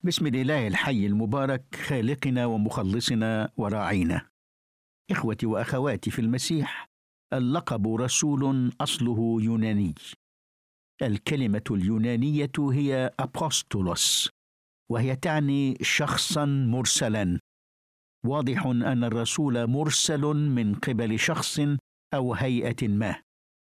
بسم الإله الحي المبارك خالقنا ومخلصنا وراعينا. إخوتي وأخواتي في المسيح، اللقب رسول أصله يوناني. الكلمة اليونانية هي أبوستولوس، وهي تعني شخصا مرسلا. واضح أن الرسول مرسل من قبل شخص أو هيئة ما،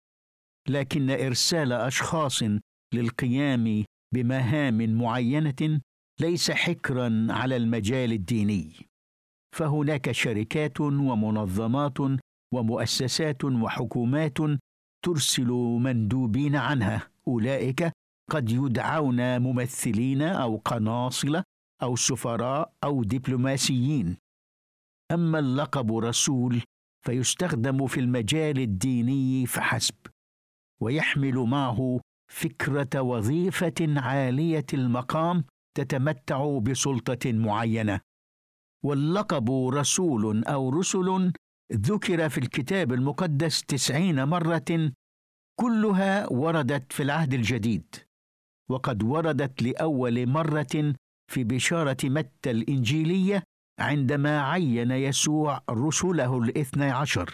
لكن إرسال أشخاص للقيام بمهام معينة ليس حكرا على المجال الديني، فهناك شركات ومنظمات ومؤسسات وحكومات ترسل مندوبين عنها. أولئك قد يدعون ممثلين أو قناصلة أو سفراء أو دبلوماسيين. أما اللقب رسول فيستخدم في المجال الديني فحسب، ويحمل معه فكرة وظيفة عالية المقام تتمتع بسلطة معينة. واللقب رسول أو رسل ذكر في الكتاب المقدس 90 مرة، كلها وردت في العهد الجديد، وقد وردت لأول مرة في بشارة متى الإنجيلية عندما عين يسوع رسله 12.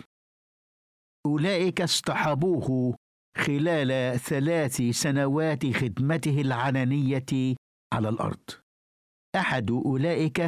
أولئك اصطحبوه خلال 3 سنوات خدمته العلنية على الأرض. أحد أولئك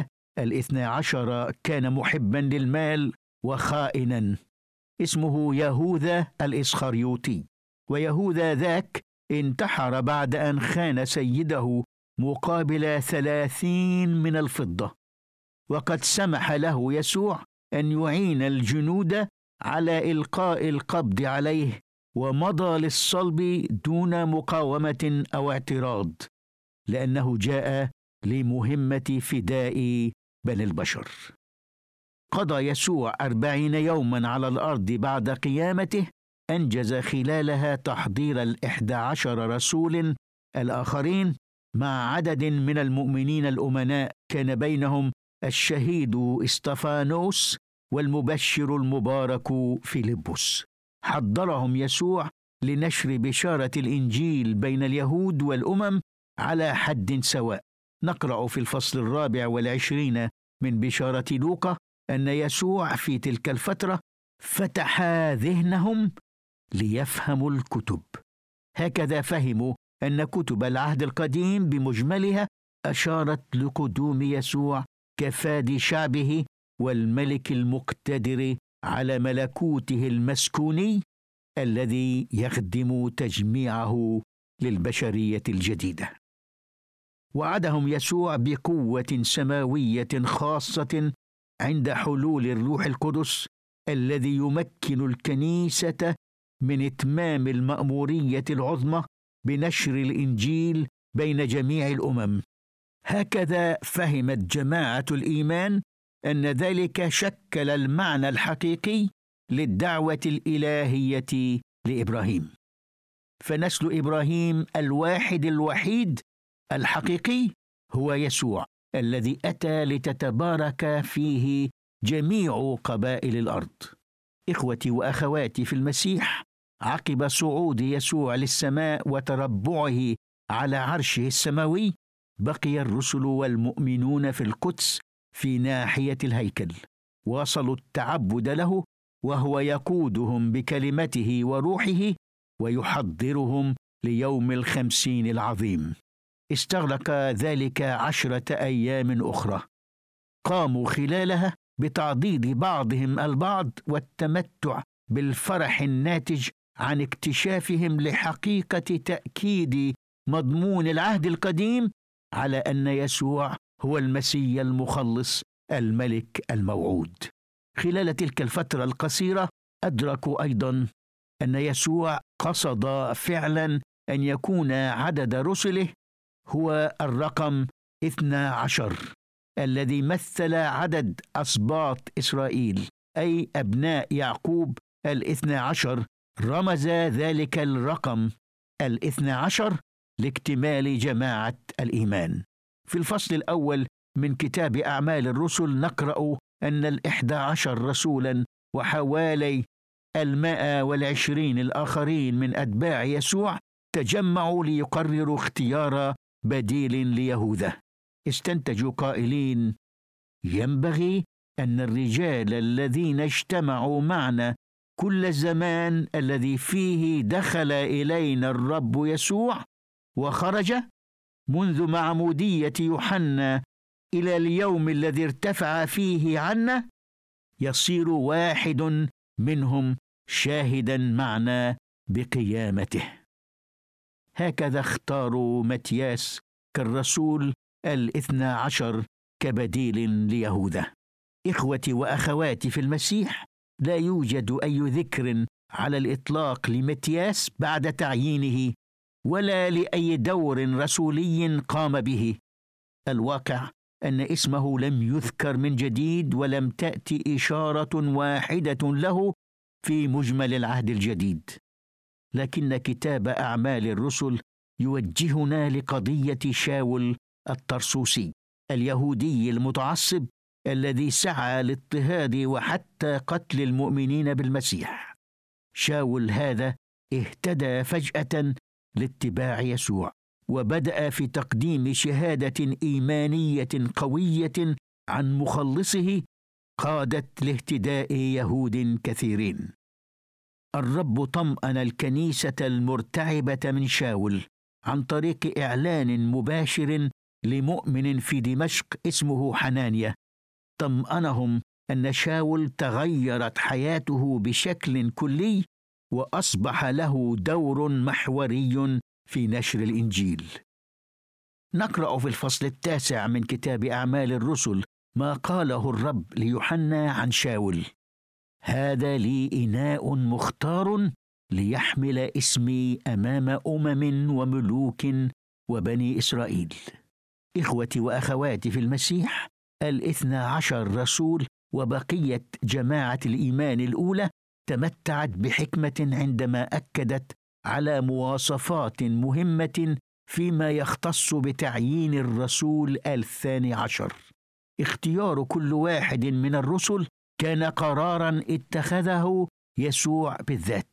12 كان محبا للمال وخائنا، اسمه يهوذا الإسخريوطي، ويهوذا ذاك انتحر بعد أن خان سيده مقابل 30 من الفضة. وقد سمح له يسوع أن يعين الجنود على إلقاء القبض عليه، ومضى للصلب دون مقاومة أو اعتراض، لأنه جاء لمهمة فداء بني البشر. قضى يسوع 40 يوما على الأرض بعد قيامته، أنجز خلالها تحضير 11 رسول الآخرين مع عدد من المؤمنين الأمناء، كان بينهم الشهيد استفانوس والمبشر المبارك فيلبس. حضرهم يسوع لنشر بشارة الإنجيل بين اليهود والأمم على حد سواء. نقرأ في الفصل 24 من بشارة لوقا أن يسوع في تلك الفترة فتح ذهنهم ليفهموا الكتب. هكذا فهموا أن كتب العهد القديم بمجملها أشارت لقدوم يسوع كفادي شعبه والملك المقتدر على ملكوته المسكوني الذي يخدم تجميعه للبشرية الجديدة. وعدهم يسوع بقوة سماوية خاصة عند حلول الروح القدس الذي يمكن الكنيسة من إتمام المأمورية العظمى بنشر الإنجيل بين جميع الأمم. هكذا فهمت جماعة الإيمان أن ذلك شكل المعنى الحقيقي للدعوة الإلهية لإبراهيم. فنسل إبراهيم الواحد الوحيد الحقيقي هو يسوع الذي أتى لتتبارك فيه جميع قبائل الأرض. إخوتي وأخواتي في المسيح، عقب صعود يسوع للسماء وتربعه على عرشه السماوي، بقي الرسل والمؤمنون في القدس في ناحية الهيكل، واصلوا التعبد له، وهو يقودهم بكلمته وروحه ويحضرهم ليوم 50 العظيم. استغرق ذلك 10 أيام أخرى، قاموا خلالها بتعضيد بعضهم البعض والتمتع بالفرح الناتج عن اكتشافهم لحقيقة تأكيد مضمون العهد القديم على أن يسوع هو المسيح المخلص الملك الموعود. خلال تلك الفترة القصيرة أدركوا أيضا أن يسوع قصد فعلا أن يكون عدد رسله هو الرقم 12 الذي مثل عدد أسباط إسرائيل، أي أبناء يعقوب 12. رمز ذلك الرقم 12 لاكتمال جماعة الإيمان. في الفصل الأول من كتاب أعمال الرسل نقرأ أن 11 رسولا وحوالي 120 الآخرين من أتباع يسوع تجمعوا ليقرروا اختيار بديل ليهوذا. استنتجوا قائلين: ينبغي أن الرجال الذين اجتمعوا معنا كل الزمان الذي فيه دخل إلينا الرب يسوع وخرج منذ معمودية يوحنا إلى اليوم الذي ارتفع فيه عنا، يصير واحد منهم شاهدا معنا بقيامته. هكذا اختاروا متياس كالرسول 12 كبديل ليهوذا. إخوتي وأخواتي في المسيح، لا يوجد أي ذكر على الإطلاق لمتياس بعد تعيينه، ولا لأي دور رسولي قام به. الواقع أن اسمه لم يذكر من جديد، ولم تأتي إشارة واحدة له في مجمل العهد الجديد. لكن كتاب أعمال الرسل يوجهنا لقضية شاول الطرسوسي اليهودي المتعصب الذي سعى لاضطهاد وحتى قتل المؤمنين بالمسيح. شاول هذا اهتدى فجأة لاتباع يسوع، وبدأ في تقديم شهادة إيمانية قوية عن مخلصه قادت لاهتداء يهود كثيرين. الرب طمأن الكنيسة المرتعبة من شاول عن طريق إعلان مباشر لمؤمن في دمشق اسمه حنانيا. طمأنهم أن شاول تغيرت حياته بشكل كلي، وأصبح له دور محوري في نشر الإنجيل. نقرأ في الفصل 9 من كتاب أعمال الرسل ما قاله الرب ليوحنا عن شاول: هذا لي إناء مختار ليحمل اسمي أمام وملوك وبني إسرائيل. إخوتي وأخواتي في المسيح، 12 رسول وبقية جماعة الإيمان الأولى تمتعت بحكمة عندما أكدت على مواصفات مهمة فيما يختص بتعيين الرسول 12. اختيار كل واحد من الرسل كان قراراً اتخذه يسوع بالذات.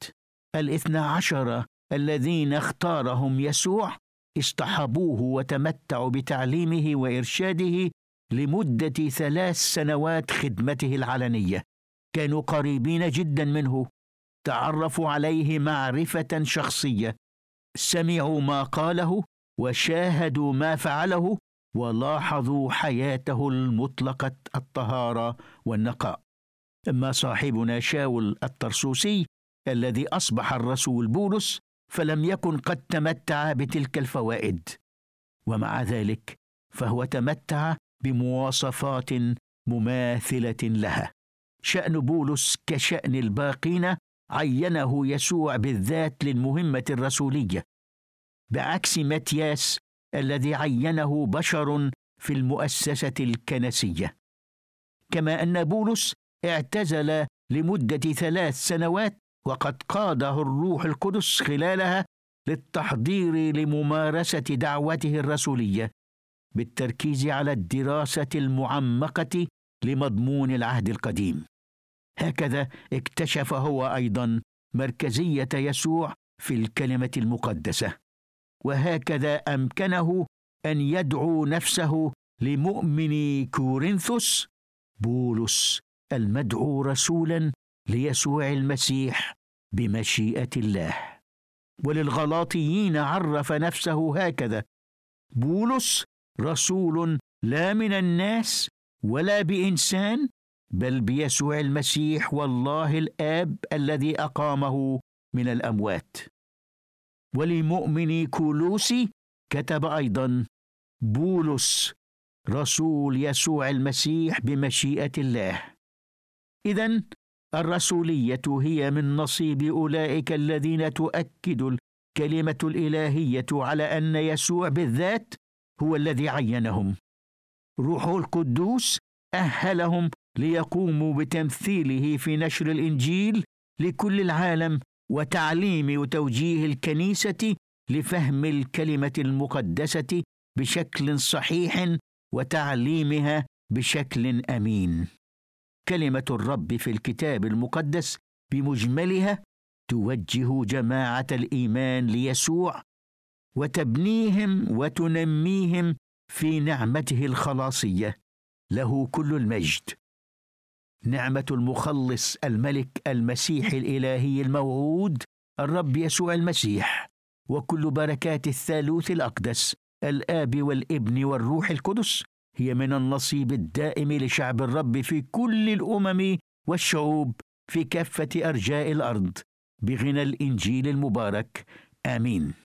12 الذين اختارهم يسوع اصطحبوه وتمتعوا بتعليمه وإرشاده لمدة 3 سنوات خدمته العلنية. كانوا قريبين جدا منه، تعرفوا عليه معرفة شخصية، سمعوا ما قاله وشاهدوا ما فعله، ولاحظوا حياته المطلقة الطهارة والنقاء. أما صاحبنا شاول الطرسوسي الذي أصبح الرسول بولس فلم يكن قد تمتع بتلك الفوائد، ومع ذلك فهو تمتع بمواصفات مماثلة لها. شأن بولس كشأن الباقين، عينه يسوع بالذات للمهمة الرسولية، بعكس متياس الذي عينه بشر في المؤسسة الكنسية. كما أن بولس اعتزل لمدة 3 سنوات، وقد قاده الروح القدس خلالها للتحضير لممارسة دعوته الرسولية بالتركيز على الدراسة المعمقة لمضمون العهد القديم. هكذا اكتشف هو أيضا مركزية يسوع في الكلمة المقدسة، وهكذا أمكنه أن يدعو نفسه لمؤمن كورنثوس بولس المدعو رسولا ليسوع المسيح بمشيئة الله. وللغلاطيين عرف نفسه هكذا: بولس رسول لا من الناس ولا بإنسان، بل بيسوع المسيح والله الآب الذي أقامه من الأموات. ولمؤمن كولوسي كتب أيضا: بولس رسول يسوع المسيح بمشيئة الله. إذن الرسولية هي من نصيب أولئك الذين تؤكد الكلمة الإلهية على أن يسوع بالذات هو الذي عينهم. روحه القدوس أهلهم ليقوموا بتمثيله في نشر الإنجيل لكل العالم، وتعليم وتوجيه الكنيسة لفهم الكلمة المقدسة بشكل صحيح وتعليمها بشكل أمين. كلمة الرب في الكتاب المقدس بمجملها توجه جماعة الإيمان ليسوع وتبنيهم وتنميهم في نعمته الخلاصية. له كل المجد. نعمة المخلص الملك المسيح الإلهي الموعود الرب يسوع المسيح، وكل بركات الثالوث الأقدس الآب والابن والروح القدس هي من النصيب الدائم لشعب الرب في كل الأمم والشعوب في كافة أرجاء الأرض بغنى الإنجيل المبارك. آمين.